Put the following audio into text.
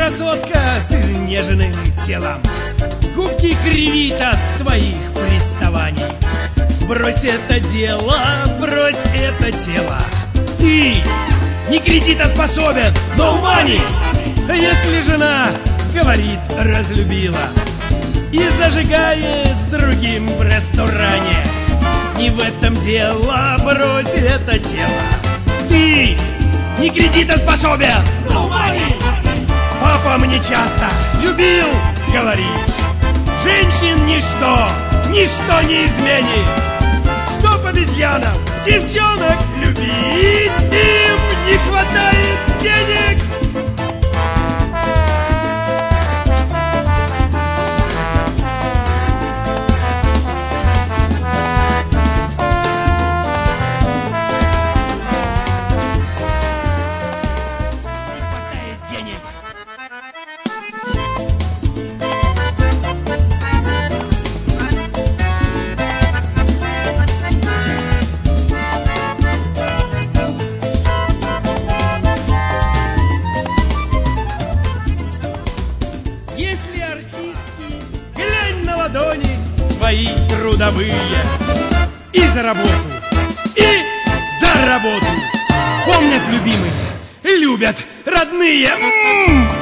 красотка с изнеженным телом, губки кривит от твоих приставаний. Брось это дело, брось это тело. Ты не кредитоспособен, no money. Если жена говорит разлюбила и зажигает с другим в ресторане, не в этом дело, брось это тело. Ты не кредитоспособен, no money. Папа мне часто любил говорить: женщин ничто, ничто не изменит. Чтоб обезьянам девчонок любить, им не хватает денег. Если артистки, глянь на ладони свои трудовые. И за работу, и за работу. Помнят любимые, любят родные.